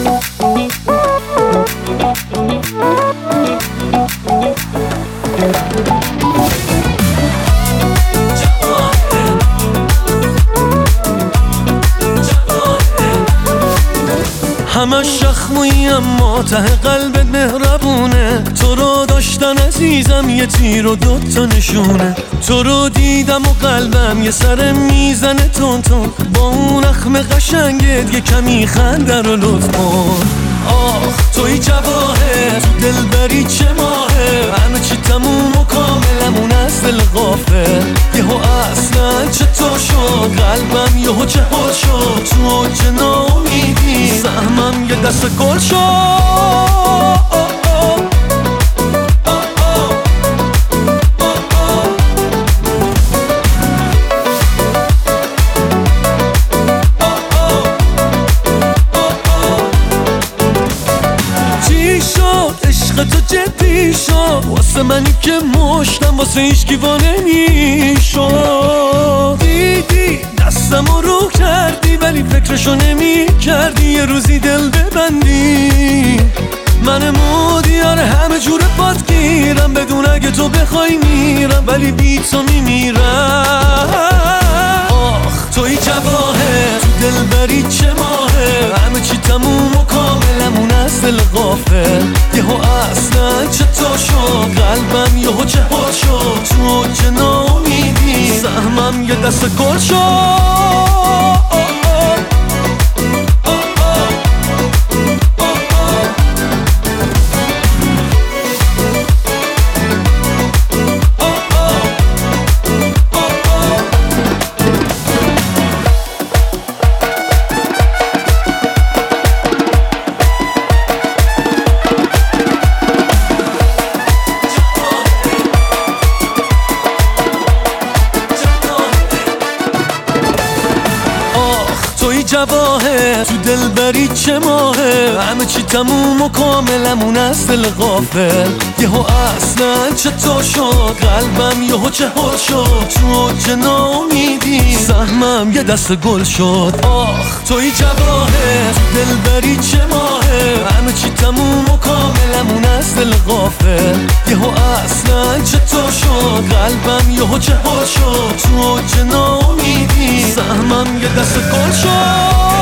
همش شخمویی اما ته قلبت مهربونه. تو رو داشتن عزیزم یه تیر و دوتا نشونه. تو رو دیدم و قلبم یه سر میزنه تون تون. با اون اخم قشنگت یه کمی خنده رو لطف کن. آخ توی جواهر تو دلبری چه ماهه. همه چی تموم و کاملمون از دل غافل. یهو اصلا چطور شد قلبم یهو چهار شد. تو اوج ناامیدی سهمم یه دست گل شد. تو جدی شد واسه منی که مشتم واسه هیچکی وا نمیشد. دیدی دستمو رو کردی ولی فکرشو نمی کردی یه روزی دل ببندی. من مودیار همه جور پات گیرم بدون اگه تو بخوای میرم ولی بی تو میمیرم. آخ توی جواهر تو دلبری چه ماهه. همه چی تموم و کاملمون از دل غافل. یهو اصلا چطور شد قلبم یهو چهار شد. تو اوج ناامیدی سهمم یه دست گل شد. توی جواهر تو دلبری چه ماهه. همه چی تموم و کاملمون از دل غافل. یهو اصلا چطور شد قلبم یهو چهار شد. تو اوج ناامیدی سهمم یه دست گل شد. آخ توی جواهر تو دلبری چه ماهه. همه چی تموم و کاملمون از دل غافل. یهو اصلا چطور شد قلبم یهو چهار شد. تو اوج ناامیدی سهمم یه دست گل شد.